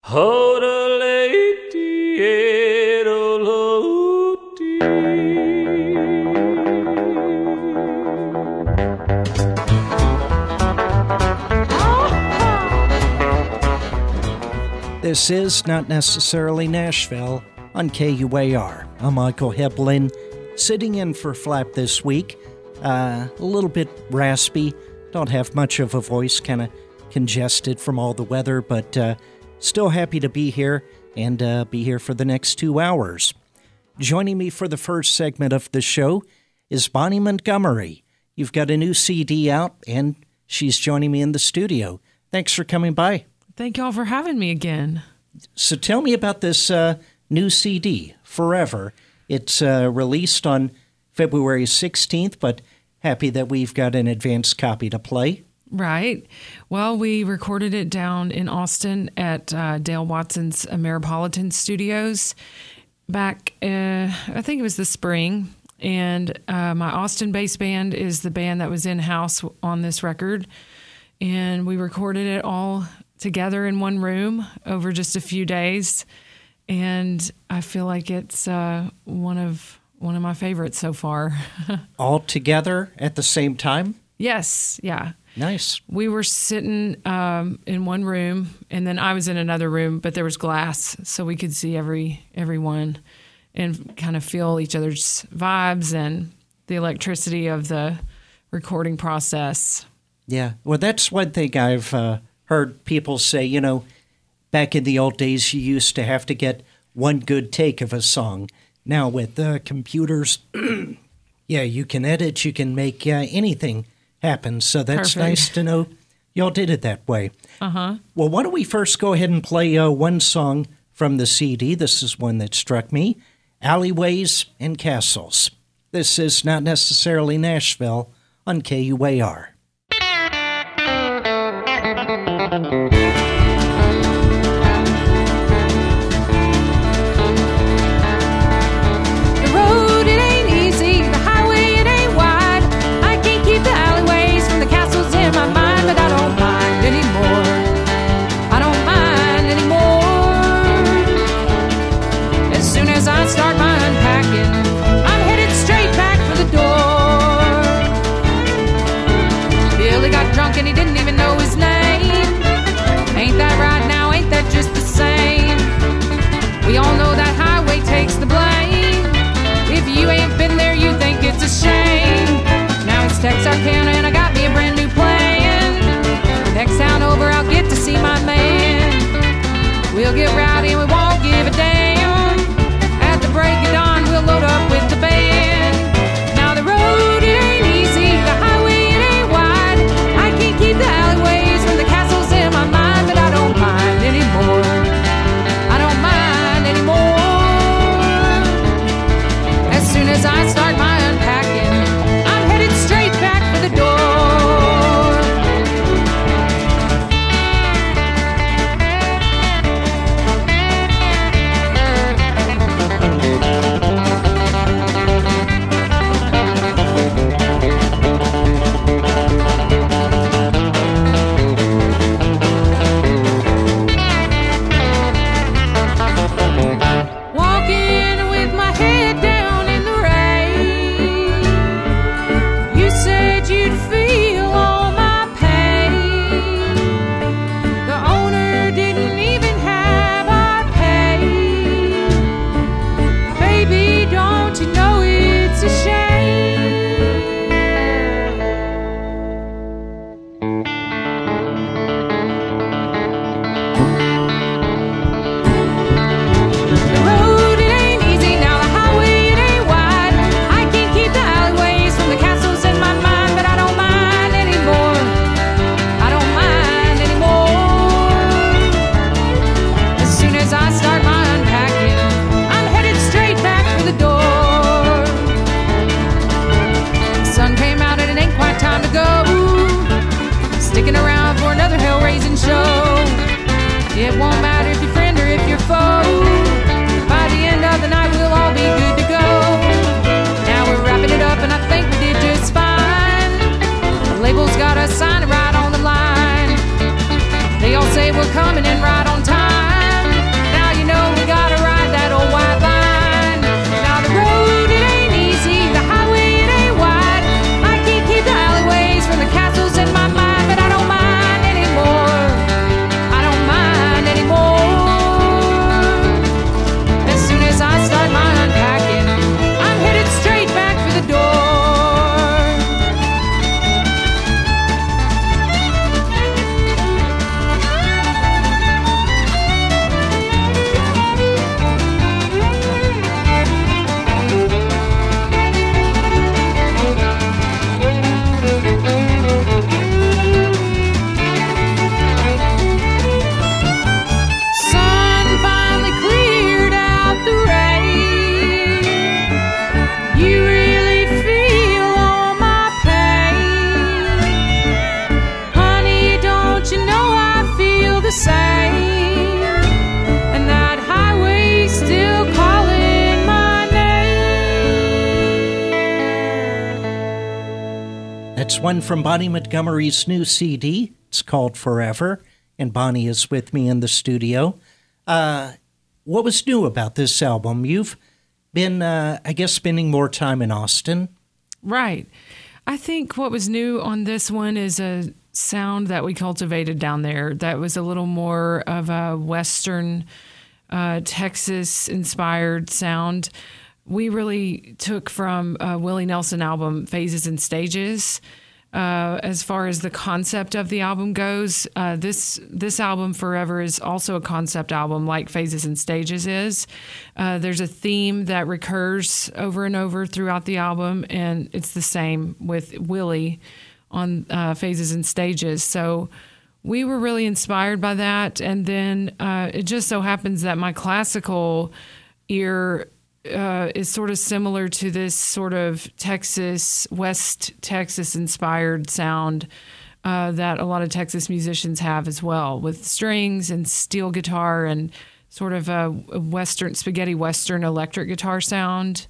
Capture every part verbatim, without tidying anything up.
This is Not Necessarily Nashville on K U A R. I'm Michael Heblin, sitting in for Flap this week. Uh, a little bit raspy, don't have much of a voice, kind of congested from all the weather, but uh, still happy to be here and uh, be here for the next two hours. Joining me for the first segment of the show is Bonnie Montgomery. You've got a new C D out, and she's joining me in the studio. Thanks for coming by. Thank y'all for having me again. So tell me about this uh, new C D, Forever. It's uh, released on February sixteenth, but happy that we've got an advanced copy to play. Right. Well, we recorded it down in Austin at uh, Dale Watson's Ameripolitan Studios back, uh, I think it was the spring. And uh, my Austin-based band is the band that was in-house on this record. And we recorded it all together in one room over just a few days, and I feel like it's uh, one of one of my favorites so far. All together at the same time? Yes, yeah. Nice. We were sitting um, in one room, and then I was in another room, but there was glass, so we could see every everyone and kind of feel each other's vibes and the electricity of the recording process. Yeah, well, that's one thing I've uh, heard people say, you know, back in the old days, you used to have to get one good take of a song. Now with uh, computers, yeah, you can edit, you can make uh, anything happen. So that's Perfect. Nice to know y'all did it that way. Uh-huh. Well, why don't we first go ahead and play uh, one song from the C D. This is one that struck me, Alleyways and Castles. This is Not Necessarily Nashville on K U A R. Texarkana, and I got me a brand new plan. Next town over, I'll get to see my man. We'll get rowdy and we won't give a damn. At the break of dawn, we'll load up with the band. Now the road, it ain't easy, the highway, it ain't wide. I can't keep the alleyways from the castles in my mind, but I don't mind anymore. I don't mind anymore. As soon as I start my unpacking, the door. Coming in right on time. That's one from Bonnie Montgomery's new C D. It's called Forever, and Bonnie is with me in the studio. Uh, what was new about this album? You've been, uh, I guess, spending more time in Austin. Right. I think what was new on this one is a sound that we cultivated down there that was a little more of a Western, uh, Texas-inspired sound. We really took from a Willie Nelson album, Phases and Stages. Uh, as far as the concept of the album goes, uh, this this album, Forever, is also a concept album like Phases and Stages is. Uh, there's a theme that recurs over and over throughout the album, and it's the same with Willie on uh, Phases and Stages. So we were really inspired by that. And then uh, it just so happens that my classical ear Uh, is sort of similar to this sort of Texas, West Texas inspired sound uh, that a lot of Texas musicians have as well, with strings and steel guitar and sort of a Western, spaghetti Western electric guitar sound.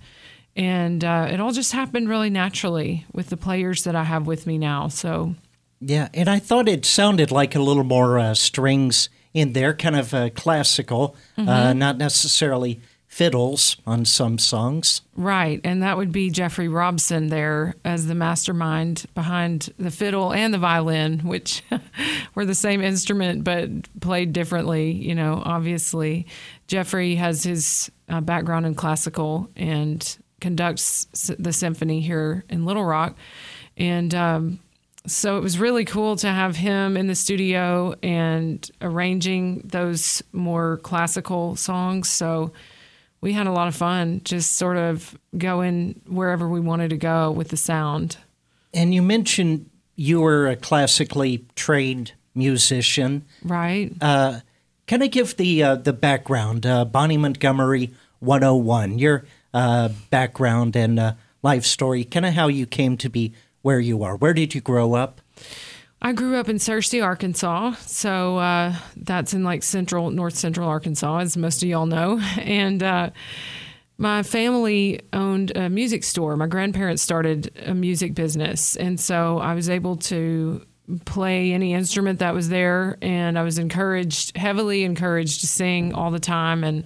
And uh, it all just happened really naturally with the players that I have with me now. So, yeah, and I thought it sounded like a little more uh, strings in there, kind of uh, classical, mm-hmm. uh, not necessarily fiddles on some songs. Right, and that would be Jeffrey Robson there as the mastermind behind the fiddle and the violin, which were the same instrument but played differently, you know, obviously. Jeffrey has his uh, background in classical and conducts the symphony here in Little Rock. And um, so it was really cool to have him in the studio and arranging those more classical songs. So we had a lot of fun just sort of going wherever we wanted to go with the sound. And you mentioned you were a classically trained musician. Right. Uh, kind of give the uh, the background, uh, Bonnie Montgomery one oh one, your uh, background and uh, life story, kind of how you came to be where you are. Where did you grow up? I grew up in Searcy, Arkansas, so uh, that's in like central, north central Arkansas, as most of y'all know. And uh, my family owned a music store. My grandparents started a music business, and so I was able to play any instrument that was there, and I was encouraged, heavily encouraged to sing all the time and,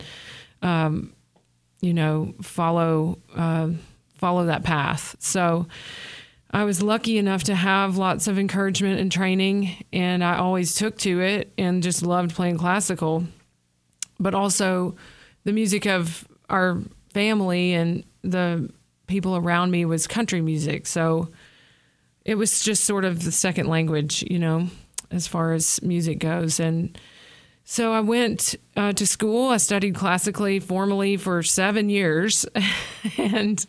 um, you know, follow uh, follow that path. So I was lucky enough to have lots of encouragement and training, and I always took to it and just loved playing classical. But also the music of our family and the people around me was country music. So it was just sort of the second language, you know, as far as music goes. And so I went uh, to school. I studied classically formally for seven years. and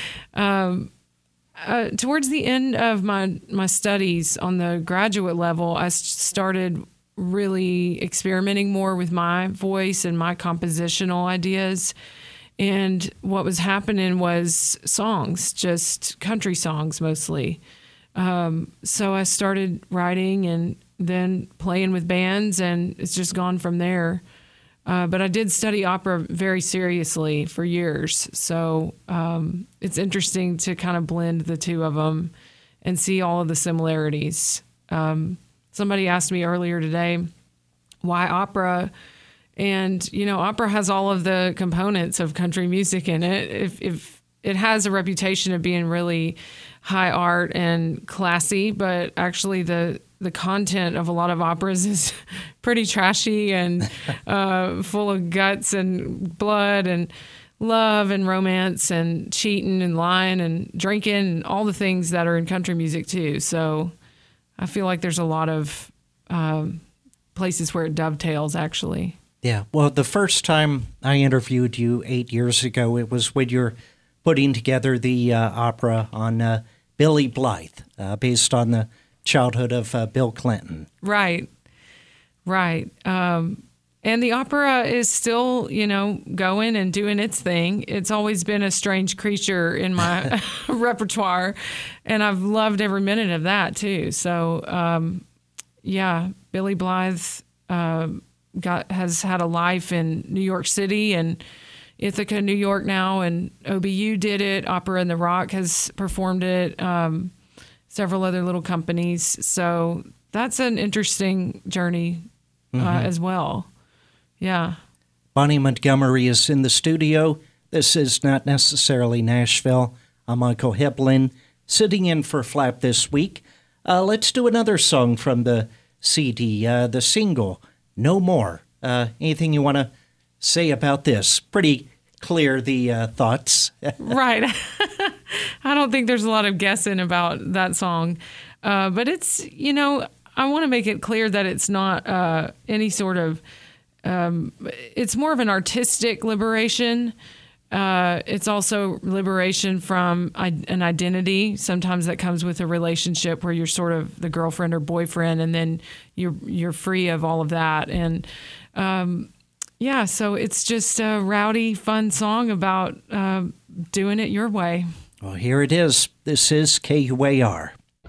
um Uh, towards the end of my, my studies on the graduate level, I started really experimenting more with my voice and my compositional ideas. And what was happening was songs, just country songs mostly. Um, so I started writing and then playing with bands, and it's just gone from there. Uh, but I did study opera very seriously for years. So um, it's interesting to kind of blend the two of them and see all of the similarities. Um, somebody asked me earlier today, why opera? And, you know, opera has all of the components of country music in it. If, if it has a reputation of being really high art and classy, but actually the the content of a lot of operas is pretty trashy and uh, full of guts and blood and love and romance and cheating and lying and drinking and all the things that are in country music too. So I feel like there's a lot of um, places where it dovetails, actually. Yeah. Well, the first time I interviewed you eight years ago, it was when you're putting together the uh, opera on uh, Billy Blythe, uh, based on the childhood of uh, Bill Clinton. Right, right. Um, and the opera is still, you know, going and doing its thing. It's always been a strange creature in my repertoire, and I've loved every minute of that too. So, um, yeah, Billy Blythe uh, got has had a life in New York City and Ithaca, New York now, and O B U did it. Opera in the Rock has performed it. Um, several other little companies. So that's an interesting journey uh, mm-hmm. as well. Yeah. Bonnie Montgomery is in the studio. This is Not Necessarily Nashville. I'm Michael Heblin, sitting in for Flap this week. Uh, let's do another song from the C D, uh, the single, No More. Uh, anything you want to say about this? Pretty clear, the uh, thoughts. Right. I don't think there's a lot of guessing about that song. Uh, but it's, you know, I want to make it clear that it's not uh, any sort of, um, it's more of an artistic liberation. Uh, it's also liberation from an identity. Sometimes that comes with a relationship where you're sort of the girlfriend or boyfriend, and then you're you're free of all of that. And um, yeah, so it's just a rowdy, fun song about uh, doing it your way. Well, here it is. This is K U A R.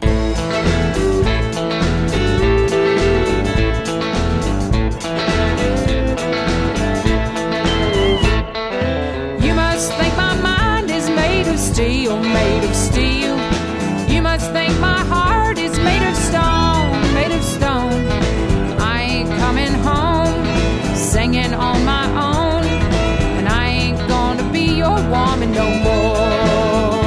Steel, made of steel. You must think my heart is made of stone, made of stone. I ain't coming home, singing on my own, and I ain't gonna be your woman no more.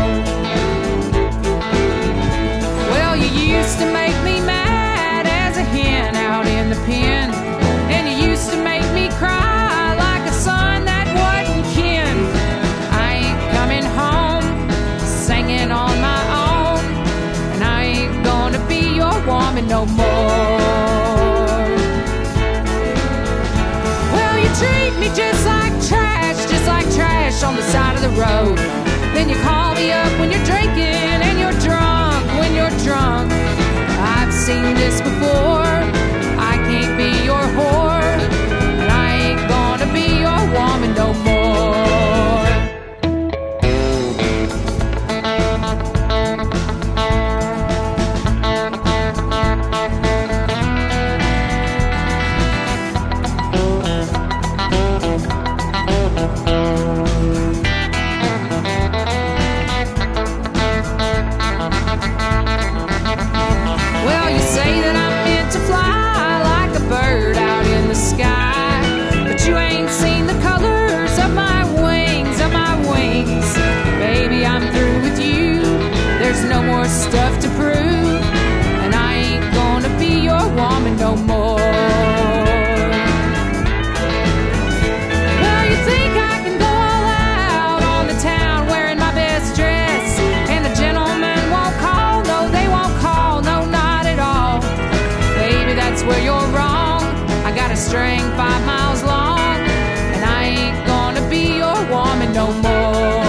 Well, you used to make me mad as a hen out in the pen, and you used to make me cry like a son that wasn't kin. I ain't coming home on my own, and I ain't gonna be your woman no more. Well, you treat me just like trash, just like trash on the side of the road. Then you call me up when you're drinking and you're drunk, when you're drunk. I've seen this before. I can't be your whore, and I ain't gonna be your woman no more. Stuff to prove, and I ain't gonna be your woman no more. Well, you think I can go all out on the town wearing my best dress, and the gentlemen won't call, no, they won't call, no, not at all. Baby, that's where you're wrong. I got a string five miles long, and I ain't gonna be your woman no more.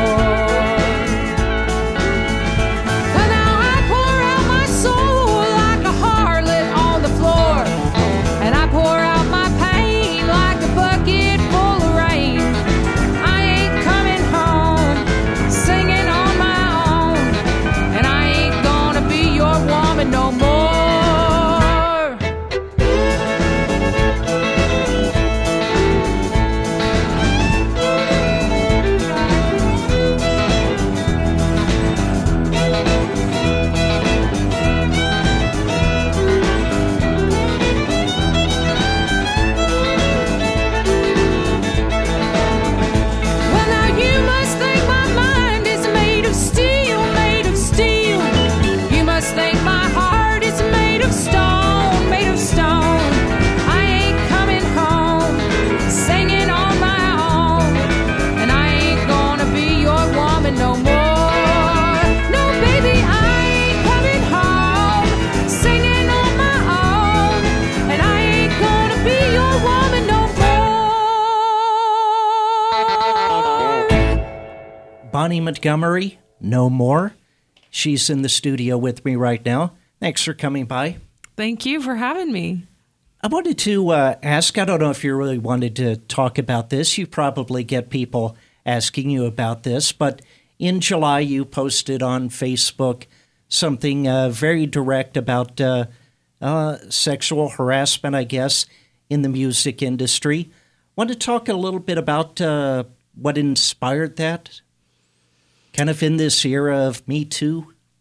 Bonnie Montgomery, No More. She's in the studio with me right now. Thanks for coming by. Thank you for having me. I wanted to uh, ask, I don't know if you really wanted to talk about this. You probably get people asking you about this, but in July you posted on Facebook something uh, very direct about uh, uh, sexual harassment, I guess, in the music industry. Want to talk a little bit about uh, what inspired that? Kind of in this era of Me Too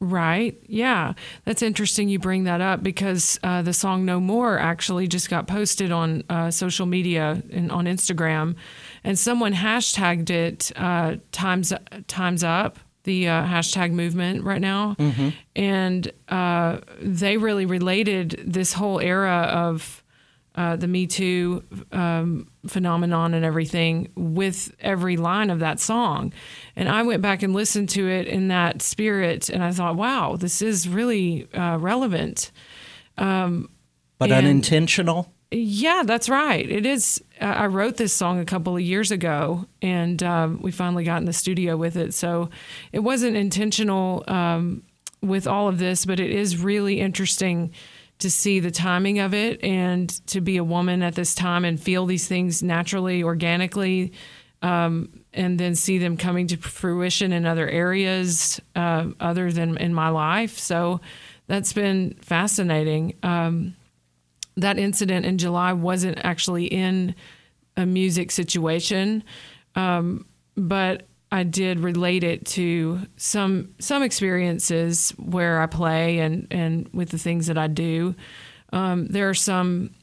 Right. Yeah. That's interesting you bring that up because uh, the song No More actually just got posted on uh, social media and on Instagram, and someone hashtagged it uh, times times up, the uh, hashtag movement right now. Mm-hmm. And uh, they really related this whole era of uh, the Me Too um, phenomenon and everything with every line of that song. And I went back and listened to it in that spirit, and I thought, wow, this is really uh, relevant. Um, but and, unintentional? Yeah, that's right. It is. Uh, I wrote this song a couple of years ago, and um, we finally got in the studio with it. So it wasn't intentional um, with all of this, but it is really interesting to see the timing of it and to be a woman at this time and feel these things naturally, organically, um, and then see them coming to fruition in other areas uh, other than in my life. So that's been fascinating. Um, that incident in July wasn't actually in a music situation, um, but I did relate it to some some experiences where I play and, and with the things that I do. Um, there are some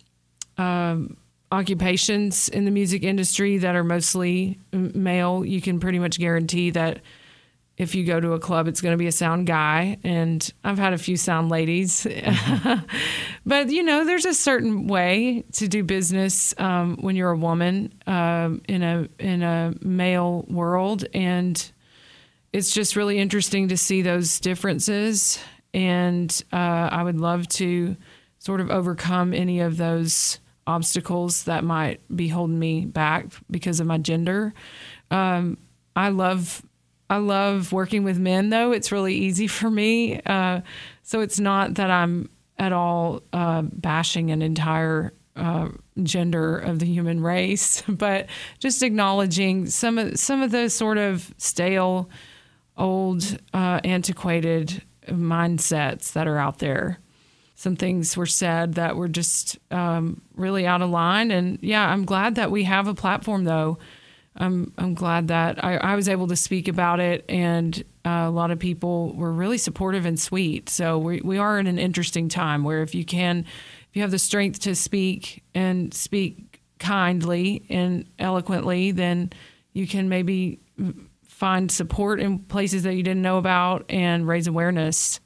um, occupations in the music industry that are mostly male. You can pretty much guarantee that if you go to a club, it's going to be a sound guy. And I've had a few sound ladies. Mm-hmm. But, you know, there's a certain way to do business um, when you're a woman um, in a in a male world. And it's just really interesting to see those differences. And uh, I would love to sort of overcome any of those obstacles that might be holding me back because of my gender. Um, I love I love working with men, though. It's really easy for me. Uh, so it's not that I'm at all uh, bashing an entire uh, gender of the human race, but just acknowledging some of, some of the sort of stale, old, uh, antiquated mindsets that are out there. Some things were said that were just um, really out of line. And, yeah, I'm glad that we have a platform, though. I'm I'm glad that I, I was able to speak about it, and uh, a lot of people were really supportive and sweet. So we we are in an interesting time where if you can, if you have the strength to speak and speak kindly and eloquently, then you can maybe find support in places that you didn't know about and raise awareness.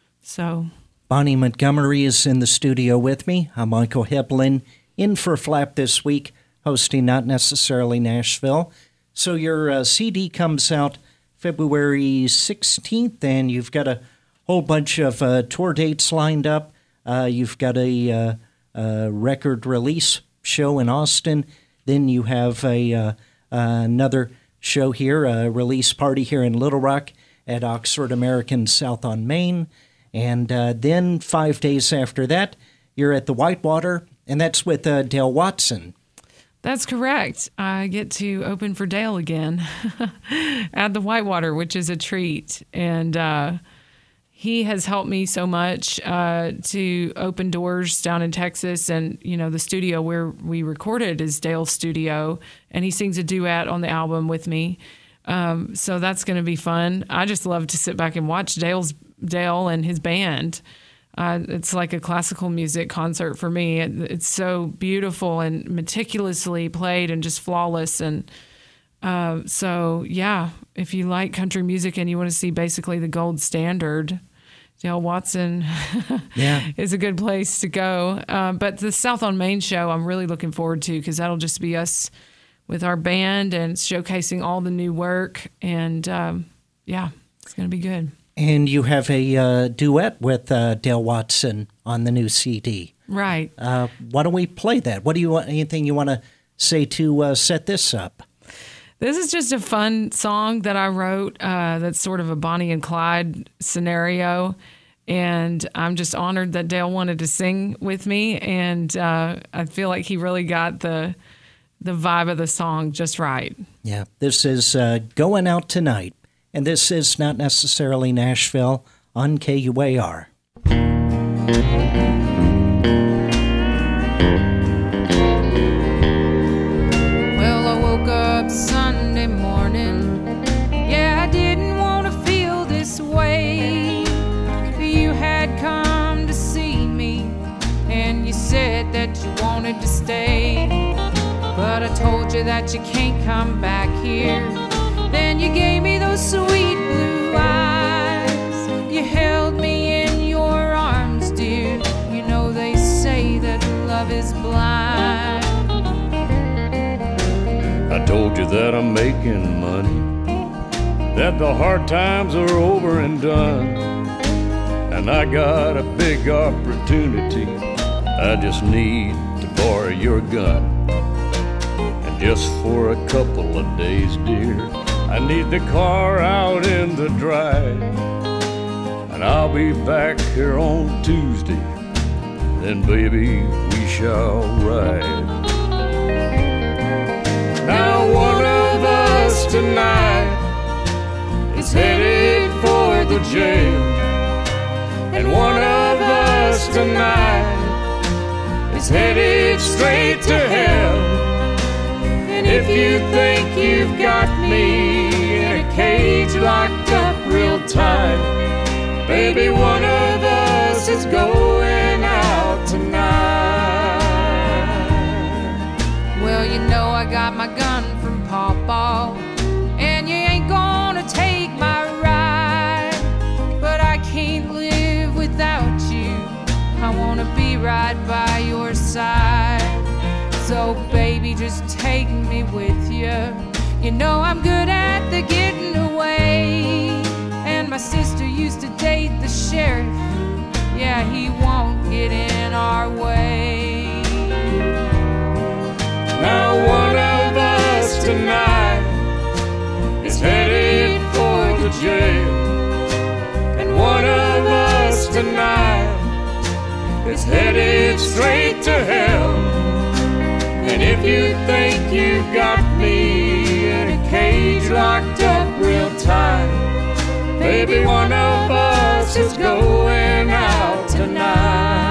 So Bonnie Montgomery is in the studio with me. I'm Michael Heblin, in for Flap this week, hosting Not Necessarily Nashville. So your uh, C D comes out February sixteenth, and you've got a whole bunch of uh, tour dates lined up. Uh, you've got a, uh, a record release show in Austin. Then you have a uh, uh, another show here, a release party here in Little Rock at Oxford American South on Main. And uh, then five days after that, you're at the Whitewater, and that's with uh, Dale Watson. That's correct. I get to open for Dale again at the Whitewater, which is a treat. And uh, he has helped me so much uh, to open doors down in Texas. And, you know, the studio where we recorded is Dale's studio, and he sings a duet on the album with me. Um, so that's going to be fun. I just love to sit back and watch Dale's Dale and his band. Uh, it's like a classical music concert for me. It, it's so beautiful and meticulously played and just flawless. And uh, so, yeah, if you like country music and you want to see basically the gold standard, Dale Watson yeah. is a good place to go. Uh, but the South on Main show, I'm really looking forward to, because that'll just be us with our band and showcasing all the new work. And, um, yeah, it's going to be good. And you have a uh, duet with uh, Dale Watson on the new C D. Right. Uh, why don't we play that? What do you want? Anything you want to say to uh, set this up? This is just a fun song that I wrote. Uh, that's sort of a Bonnie and Clyde scenario, and I'm just honored that Dale wanted to sing with me. And uh, I feel like he really got the the vibe of the song just right. Yeah. This is uh, Going Out Tonight. And this is Not Necessarily Nashville on K U A R. Well, I woke up Sunday morning. Yeah, I didn't want to feel this way. you wanted to stay. But I told you that you can't come back here. Then you gave me those sweet blue eyes. You held me in your arms, dear. You know they say that love is blind. I told you that I'm making money, that the hard times are over and done, and I got a big opportunity. I just need to borrow your gun. And just for a couple of days, dear, I need the car out in the drive. And I'll be back here on Tuesday, then baby, we shall ride. Now one of us tonight is headed for the jail, and one of us tonight is headed straight to hell. And if you think you've got me in a cage locked up real tight, baby, one of us is going out tonight. Well, you know I got my gun from Pawpaw, and you ain't gonna take my ride. But I can't live without you. I wanna be right by your side. So baby, just take me with you. You know I'm good at the getting away. And my sister used to date the sheriff. Yeah, he won't get in our way. Now one of us tonight is headed for the jail, and one of us tonight is headed straight to hell. And if you think you've got me in a cage locked up real tight, baby, one of us is going out tonight.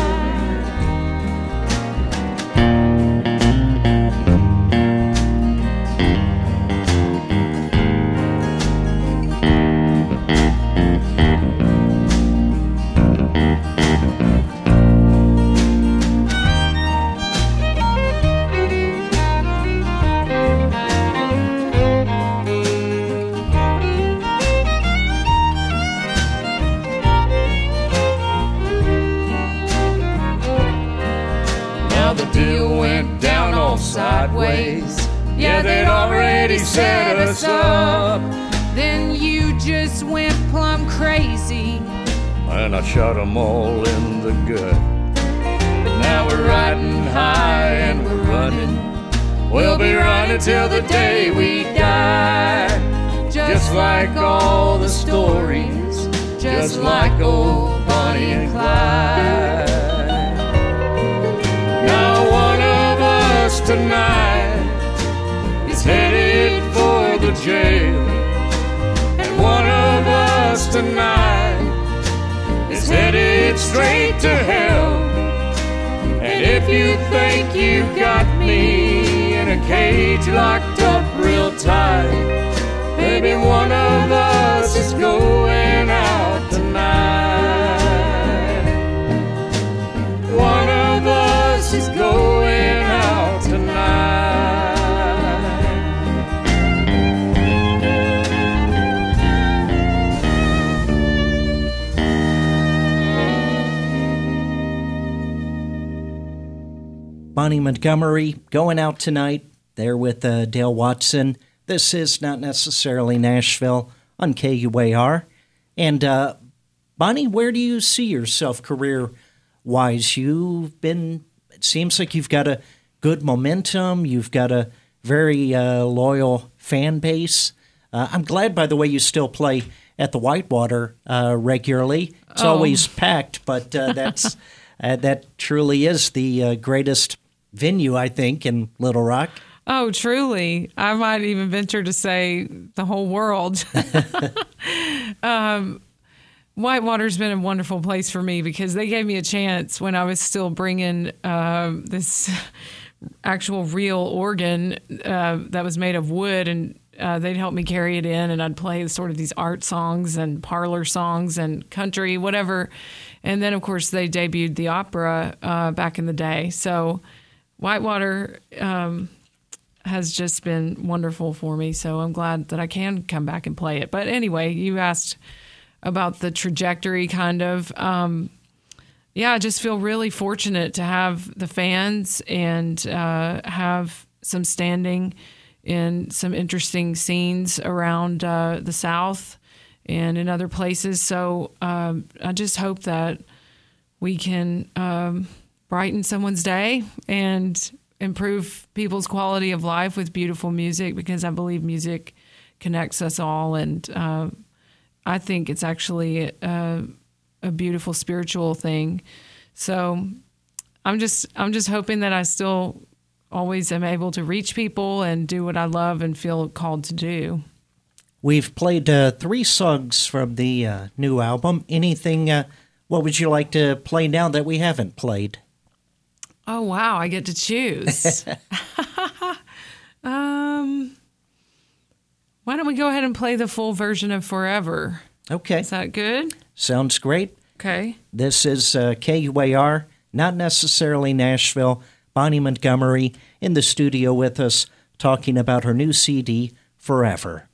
Sideways. Yeah, they'd already set us up. Then you just went plumb crazy, and I shot them all in the gut. But now we're riding high and we're running. We'll be running till the day we die. Just like all the stories, just like old Bonnie and Clyde. Now one of us tonight is headed for the jail, and one of us tonight is headed straight to hell. And if you think you've got me in a cage locked up real tight, baby, one of us is going out tonight. One of us is going out tonight. Bonnie Montgomery going out tonight. There with uh, Dale Watson. This is Not Necessarily Nashville on K U A R. And uh, Bonnie, where do you see yourself career-wise? You've been, it seems like you've got a good momentum. You've got a very uh, loyal fan base. Uh, I'm glad, by the way, you still play at the Whitewater uh, regularly. It's Oh. always packed, but uh, that's uh, that truly is the uh, greatest venue, I think, in Little Rock. Oh, truly. I might even venture to say the whole world. um, Whitewater's been a wonderful place for me because they gave me a chance when I was still bringing um, this actual real organ uh, that was made of wood and uh, they'd help me carry it in, and I'd play sort of these art songs and parlor songs and country, whatever. And then, of course, they debuted the opera uh, back in the day. So Whitewater um, has just been wonderful for me. So I'm glad that I can come back and play it. But anyway, you asked about the trajectory, kind of. Um, yeah, I just feel really fortunate to have the fans and uh, have some standing in some interesting scenes around uh, the South and in other places. So um, I just hope that we can um, brighten someone's day and improve people's quality of life with beautiful music, because I believe music connects us all. And uh, I think it's actually a, a beautiful spiritual thing. So I'm just I'm just hoping that I still always am able to reach people and do what I love and feel called to do. We've played uh, three songs from the uh, new album. Anything, uh, what would you like to play now that we haven't played? Oh, wow, I get to choose. um, why don't we go ahead and play the full version of Forever? Okay. Is that good? Sounds great. Okay. This is uh, K U A R, not necessarily Nashville. Bonnie Montgomery in the studio with us, talking about her new C D, Forever.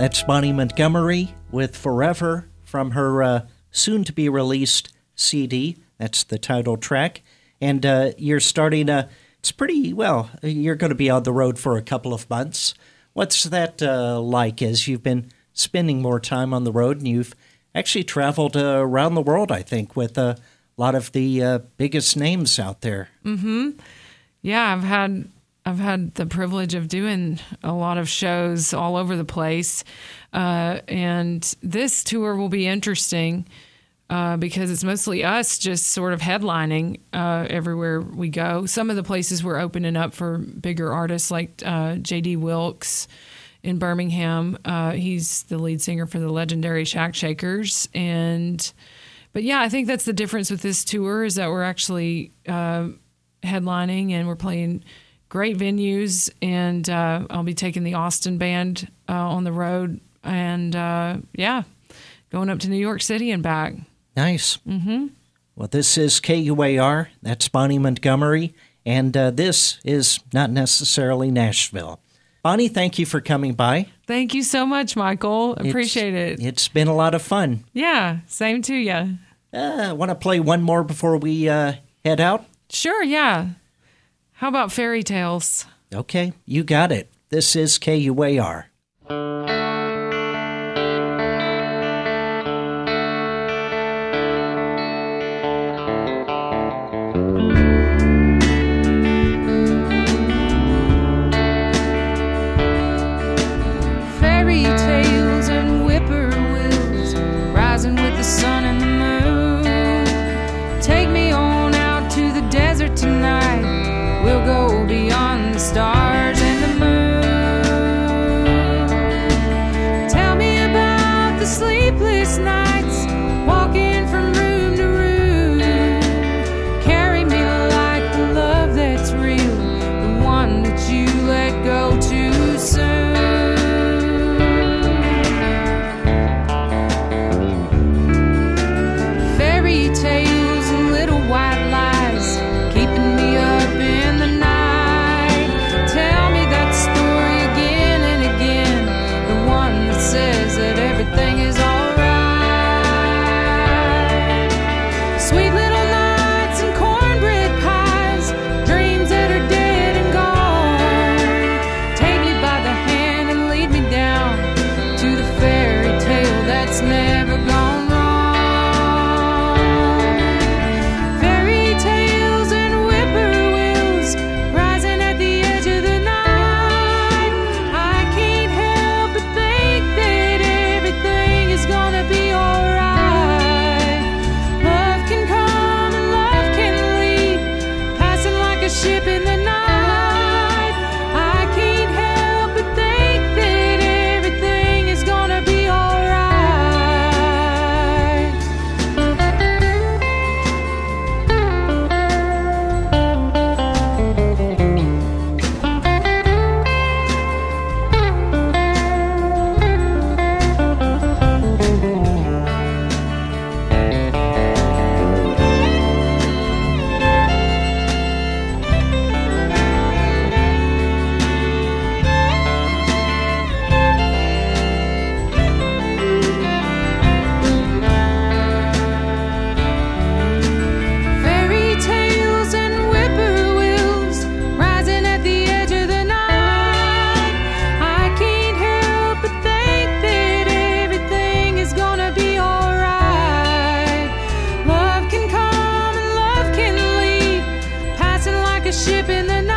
That's Bonnie Montgomery with Forever from her uh, soon-to-be-released C D. That's the title track. And uh, you're starting a, it's pretty, well, you're going to be on the road for a couple of months. What's that uh, like as you've been spending more time on the road and you've actually traveled uh, around the world, I think, with a lot of the uh, biggest names out there? Mm-hmm. Yeah, I've had I've had the privilege of doing a lot of shows all over the place. Uh, and this tour will be interesting uh, because it's mostly us just sort of headlining uh, everywhere we go. Some of the places we're opening up for bigger artists like uh, J D Wilkes in Birmingham. Uh, he's the lead singer for the legendary Shack Shakers. And, but yeah, I think that's the difference with this tour is that we're actually uh, headlining and we're playing great venues. And uh, I'll be taking the Austin band uh, on the road and uh, yeah, going up to New York City and back. Nice. Mm-hmm. Well, this is K U A R. That's Bonnie Montgomery. And uh, this is not necessarily Nashville. Bonnie, thank you for coming by. Thank you so much, Michael. Appreciate it's, it. It's been a lot of fun. Yeah, same to you. Uh, Want to play one more before we uh, head out? Sure, yeah. How about fairy tales? Okay, you got it. This is K U A R. Fairy tales and whippoorwills rising with the sun and the moon. Take me on out to the desert tonight. We'll go beyond the stars and the moon. Tell me about the sleepless nights, walking from room to room. Carry me like the love that's real, the one that you let go too soon. Fairy tales and little white lies, keeping me up in the night. Tell me that story again and again, the one that says that everything is alright. Sweet little nights and cornbread pies, dreams that are dead and gone. Take me by the hand and lead me down to the fairy tale that's never gone wrong. Fairy tales and whippoorwills rising at the edge of the night. I can't help but think that everything is gonna be alright. Love can come and love can leave, passing like a ship in the night. I can't help but think that everything is gonna be alright. Fairy tales and whippoorwills rising at the edge of the night. I can't help but think that everything is gonna be alright. Love can come and love can leave, passing like a ship in the night.